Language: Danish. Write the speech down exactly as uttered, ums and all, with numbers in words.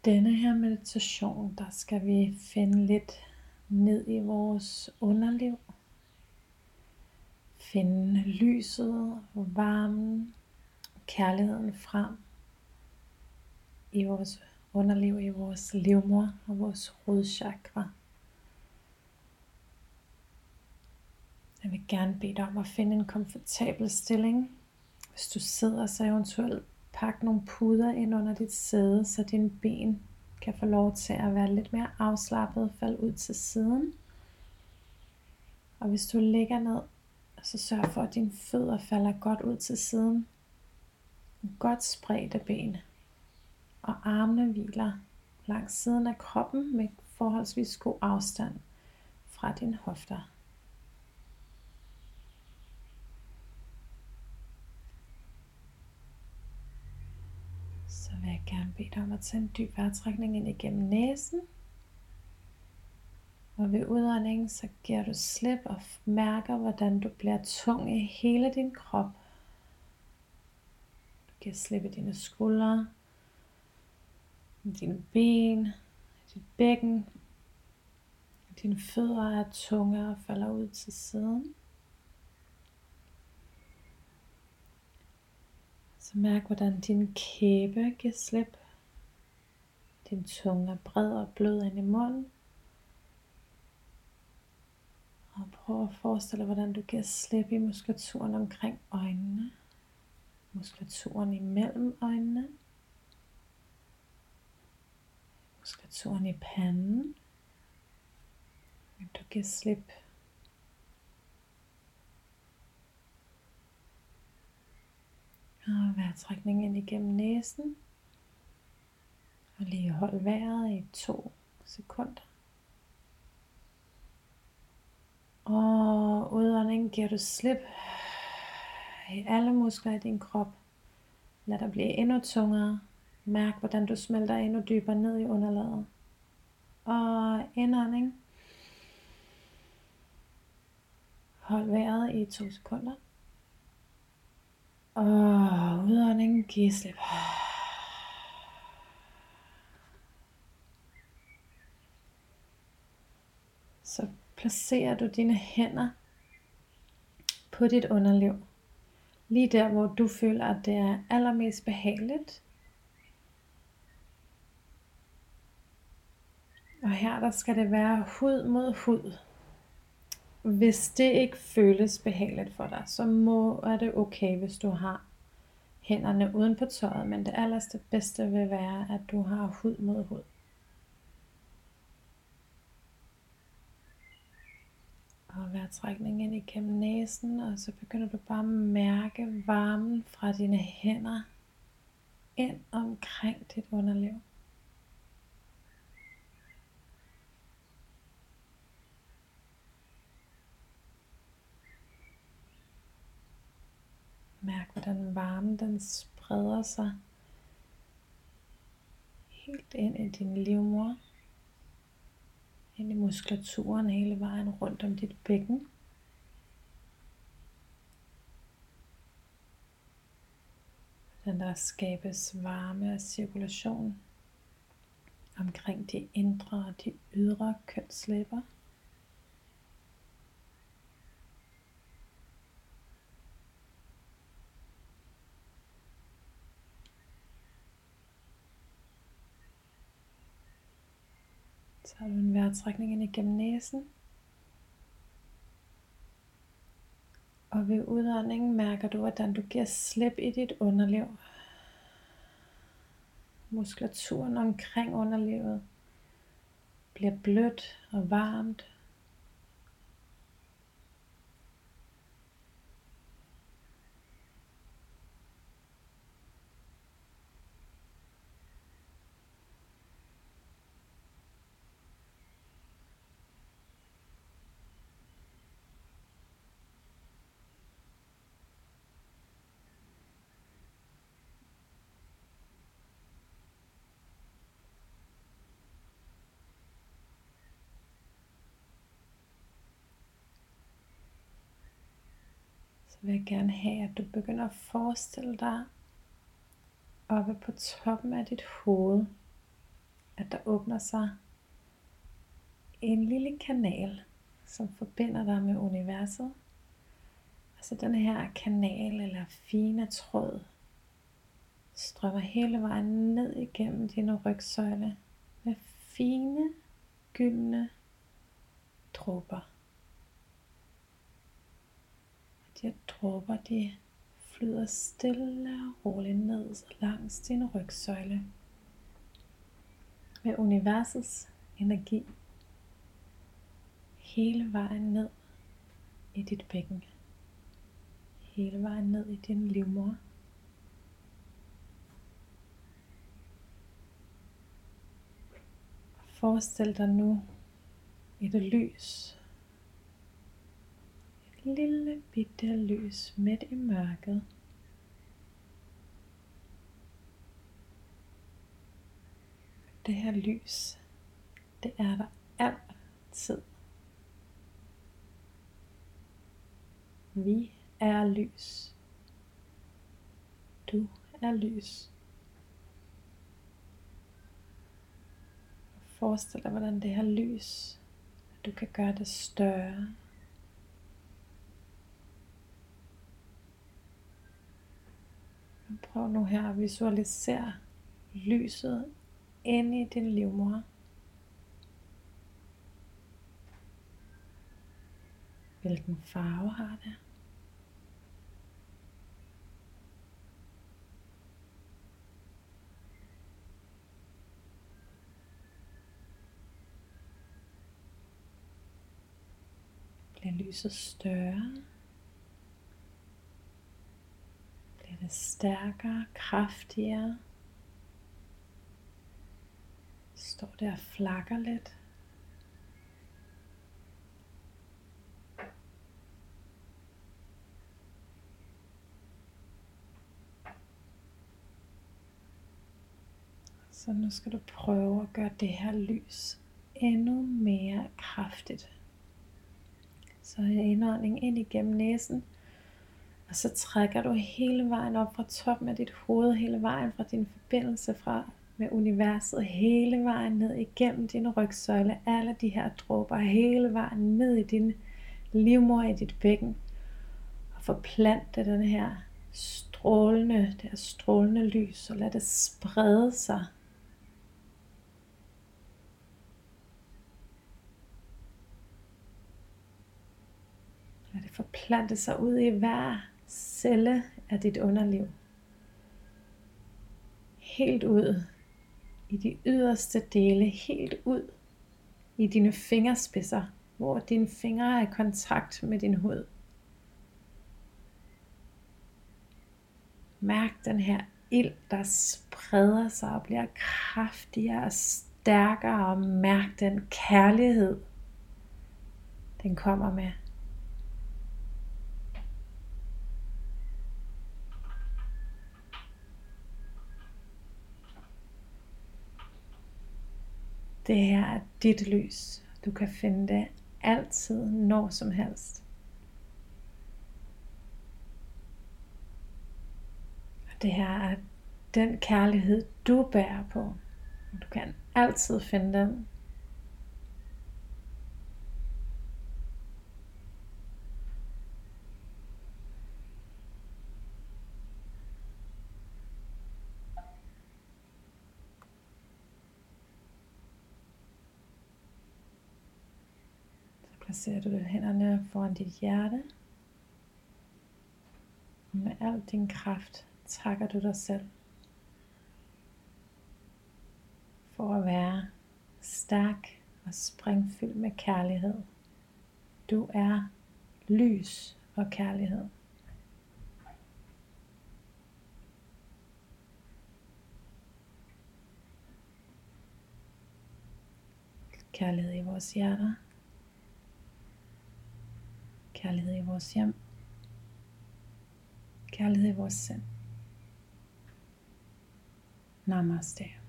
denne her meditation, der skal vi finde lidt ned i vores underliv. Finde lyset, varmen, kærligheden frem i vores underliv, i vores livmor og vores rodchakra. Jeg vil gerne bede dig om at finde en komfortabel stilling. Hvis du sidder, så eventuelt pak nogle puder ind under dit sæde, så dine ben kan få lov til at være lidt mere afslappet, falde ud til siden. Og hvis du ligger ned, så sørg for, at dine fødder falder godt ud til siden. Godt spredte ben. Og armene hviler langs siden af kroppen med forholdsvis god afstand fra dine hofter. Så vil jeg gerne bede dig om at tage en dyb vejrtrækning ind igennem næsen. Og ved udåndingen, så giver du slip og mærker, hvordan du bliver tung i hele din krop. Du giver slip i dine skuldre, dine ben, dit bækken. Dine fødder er tunge og falder ud til siden. Så mærk, hvordan din kæbe giver slip. Din tunge er bred og blød ind i munden. Og prøv at forestille dig, hvordan du giver slip i muskulaturen omkring øjnene. Muskulaturen imellem øjnene. Muskulaturen i panden. Du giver slip. Og vejrtrækning ind igennem næsen. Og lige hold vejret i to sekunder. Og udånding giver du slip i alle muskler i din krop. Lad dig blive endnu tungere. Mærk, hvordan du smelter endnu dybere ned i underlaget. Og indånding. Hold vejret i to sekunder. Og udånding, giv slip. Så placerer du dine hænder på dit underliv. Lige der, hvor du føler, at det er allermest behageligt. Og her der skal det være hud mod hud. Hvis det ikke føles behageligt for dig, så må er det okay, hvis du har hænderne uden på tøjet. Men det allerste bedste vil være, at du har hud mod hud. Og vejrtrækning ind igennem næsen, og så begynder du bare at mærke varmen fra dine hænder ind omkring dit underliv. Mærk, hvordan varmen den spreder sig helt ind i din livmor. Ind i muskulaturen hele vejen rundt om dit bækken. Hvordan der skabes varme og cirkulation omkring de indre og de ydre kønslæber. Så har du en vejrtrækning ind igennem næsen. Og ved udåndingen mærker du, hvordan du giver slip i dit underliv. Muskulaturen omkring underlivet bliver blødt og varmt. Så vil jeg gerne have, at du begynder at forestille dig oppe på toppen af dit hoved, at der åbner sig en lille kanal, som forbinder dig med universet. Altså den her kanal eller fine tråd strømmer hele vejen ned igennem din rygsøjle med fine, gyldne dråber. De her dråber, de flyder stille og roligt ned langs din rygsøjle med universets energi hele vejen ned i dit bækken, hele vejen ned i din livmoder. Forestil dig nu et lys, et lille bitte lys midt i mørket. Det her lys, det er der altid. Vi er lys. Du er lys. Forestil dig, hvordan det her lys, at du kan gøre det større. Prøv nu her at visualisere lyset inde i din livmoder. Hvilken farve har det? Bliver lyset større? Bliver det stærkere, kraftigere? Står der og flakker lidt? Så nu skal du prøve at gøre det her lys endnu mere kraftigt. Så en indånding ind igennem næsen, og så trækker du hele vejen op fra toppen af dit hoved, hele vejen fra din forbindelse fra med universet, hele vejen ned igennem din rygsøjle, alle de her dråber, hele vejen ned i din livmoder, i dit bækken, og forplante den her strålende, det her strålende lys, og lad det sprede sig. Lad det forplante sig ud i hver celle af dit underliv. Helt ud i de yderste dele, helt ud i dine fingerspidser, hvor dine fingre er i kontakt med din hud. Mærk den her ild, der spreder sig og bliver kraftigere og stærkere, og mærk den kærlighed, den kommer med. Det her er dit lys. Du kan finde det altid, når som helst. Og det her er den kærlighed, du bærer på. Du kan altid finde den. Placerer du hænderne foran dit hjerte. Og med al din kraft takker du dig selv for at være stærk og springfyldt med kærlighed. Du er lys og kærlighed. Kærlighed i vores hjerter. Kærlighed i vores hjem. Kærlighed i vores sind. Namaste.